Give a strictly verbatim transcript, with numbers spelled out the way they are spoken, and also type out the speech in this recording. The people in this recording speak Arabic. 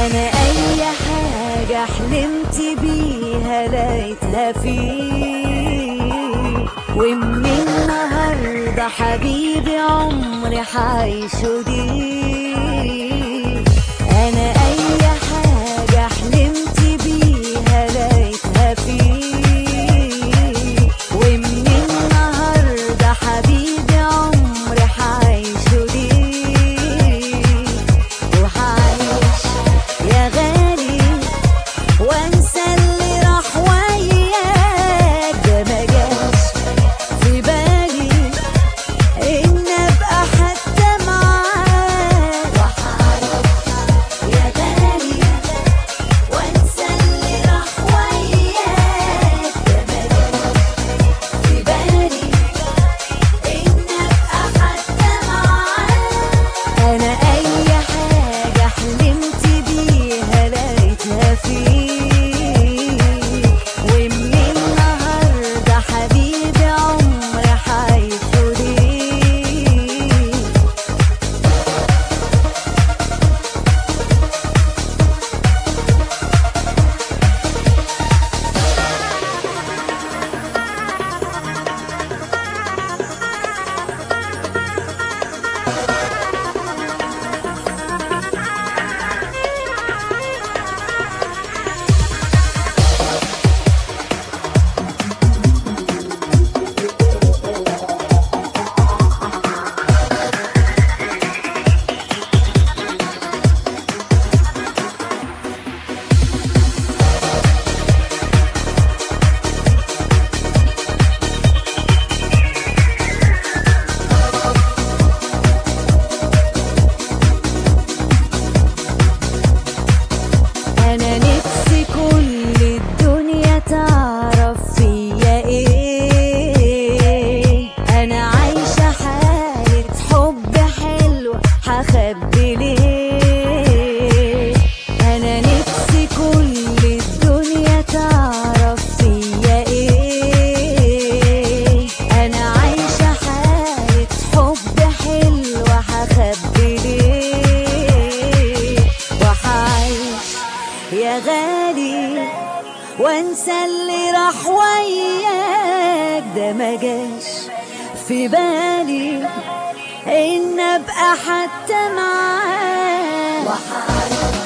انا اي حاجة حلمت بيها لقيتها فيك، ومن النهاردة حبيبي عمري حعيشه ليك. انا اي حاجة حلمت بيها لقيتها فيك، ومن النهاردة حبيبي عمري حعيشه ليك. وحعيش يا غالي وانسى اللي راح وياك، ده ما جاش في بالي ان ابقى حتى معاك. وحعيش يا غالي وانسى اللي راح وياك، ده ما جاش في بالي ان ابقى حتى معاك. انا اي حاجة حلمت بيها لقيتها فيك، ومن النهاردة حبيبي عمري حعيشه ليك. أنا نفسي كل الدنيا تعرف فيا إيه، أنا عايشة حالة حب حلوة هخبي ليه. أنا نفسي كل الدنيا تعرف فيا إيه، أنا عايشة حالة حب حلوة هخبي ليه. وحعيش يا غالي وانسى اللي راح وياك، ده ما جاش في بالي ان ابقى حتى معاك. وحعيش